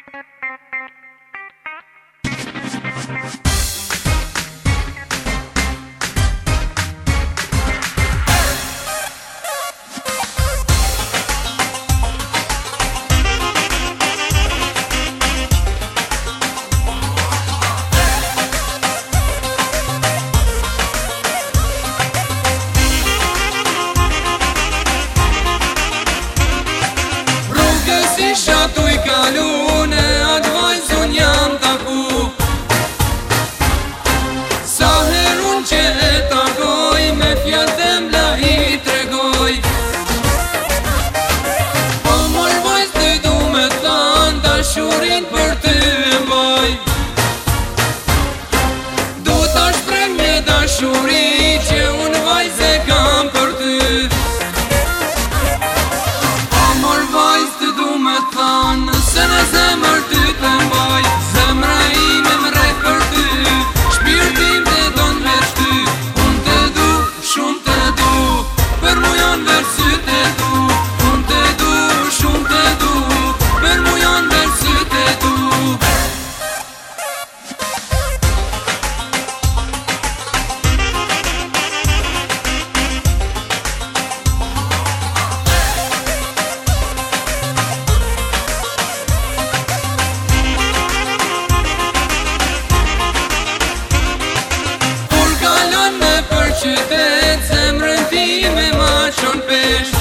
Tu i kalune, atë vajzun jam taku. Sa herun që e takoj, me fjallë la i tregoj. Po mor vajz të du me than, dashurin për ty e mbaj. Du ta shpreh me dashuri, që unë vajz e kam për ty. Se në zemër ty të mbaj, zemra ime mrej për ty, shpirtin të donë veç ty. Unë të du, shumë të du, për mu janë veç sy të du. Unë të du, shumë të du, për mu janë veç sy të du. Qytet, zemrën ti me ma qon pesh.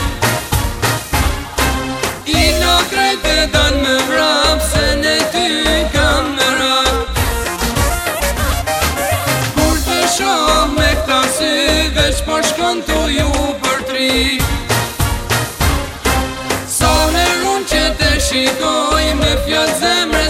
I la krejt e dan me vrap, se ne ty kam me rap. Kur të shoh me këta sy, veç po shkon tu ju për tri. Sa herun që te shikoj, me fjallë zemre